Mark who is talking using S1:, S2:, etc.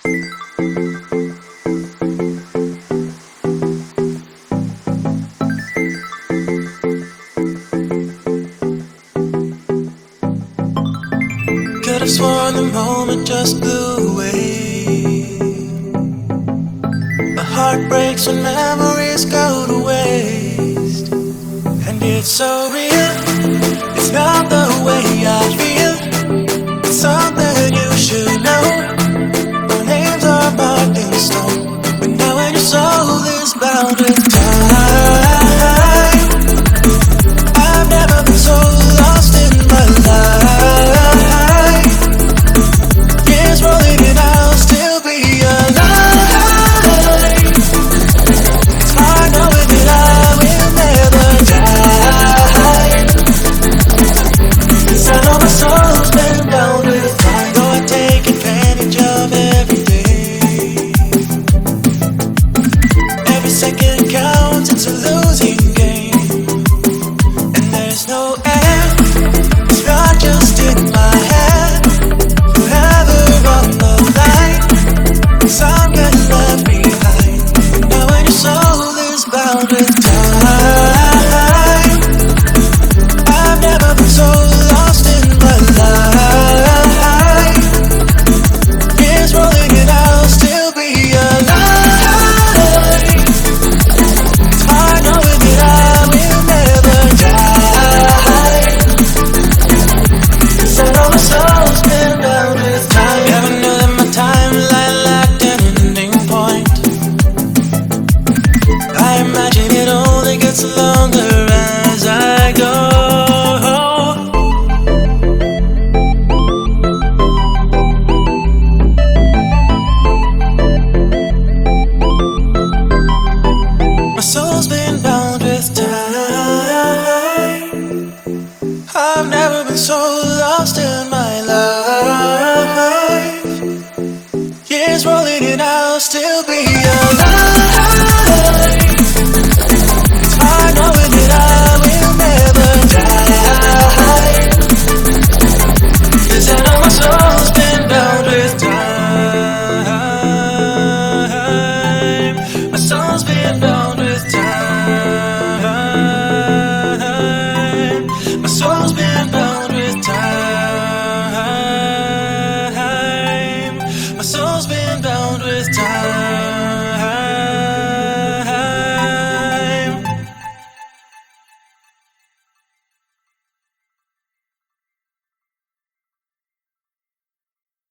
S1: Could have sworn the moment just blew away. My heart breaks when memories go to waste. And it's so real, it's not the way I feel. It's something you should know. Our names are marked in stone. But now when your soul is bound with time, I've never been so lost in my life. Years rolling and I'll still be alive. It's hard knowing that I will never die. 'Cause I know my soul's been bound with time. Though I take advantage of every day. Every second counts, it's a losing game. And there's no end, it's not just in my head. Forever on the line, some get left behind. Now when your soul is bound with time, I've never been so lost in my life. Years rolling and I'll still be alive. It's hard knowing that I will never die. 'Cause I know my soul's been bound with time. Never knew that my timeline lacked an ending point. I imagine it only gets longer as I go. My soul's been bound with time. I've never been so lost in my life. Years rolling and I'll still be alive. It's hard knowing that I will never die. 'Cause I know my soul's been bound with time. My soul's been bound with time. My soul's been bound with time. My soul's been bound with time.